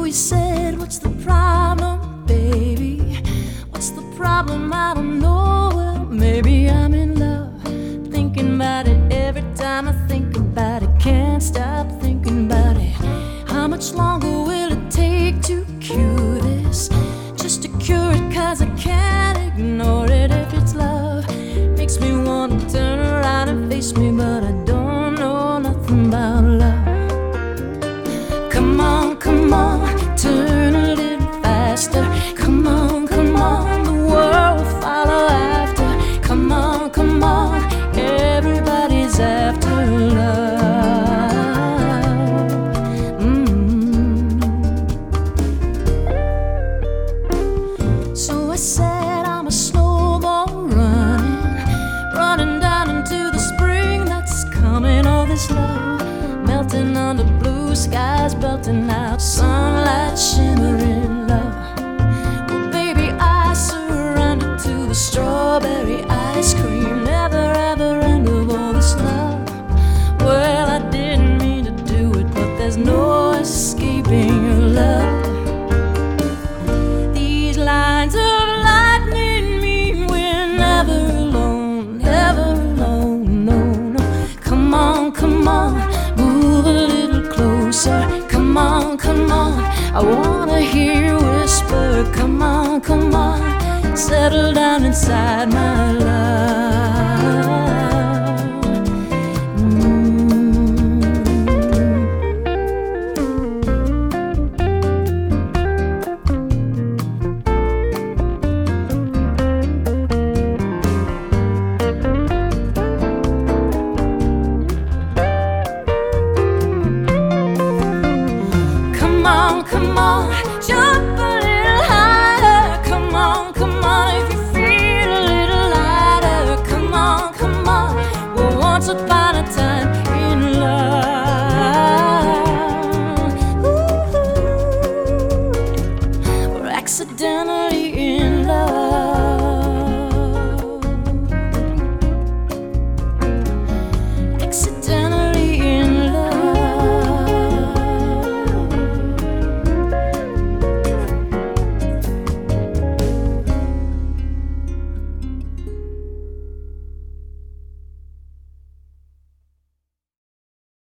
he said, "What's the problem, baby? What's the problem? I don't know. Well, maybe I'm in love. Thinking about it every time I think about it. Can't stop thinking about it. How much longer will it take to cure this? Just to cure it, 'cause I can't ignore it. If it's love, makes me want to turn around and face me, but I don't know nothing about love. Come on, turn a little faster. Come on, the world will follow after. Come on, everybody's after love. So I said I'm a snowball running down into the spring that's coming. All this love melting under blue skies, belting out sunlight, shimmering love. Well, baby, I surrender to the strawberry ice cream. Never ever end of all this love. Well, I didn't mean to do it, but there's no escaping your love. These lines of lightning mean we're never alone, no. Come on, move a little closer. Come on, I wanna hear you whisper. Come on, settle down inside my love. Come on,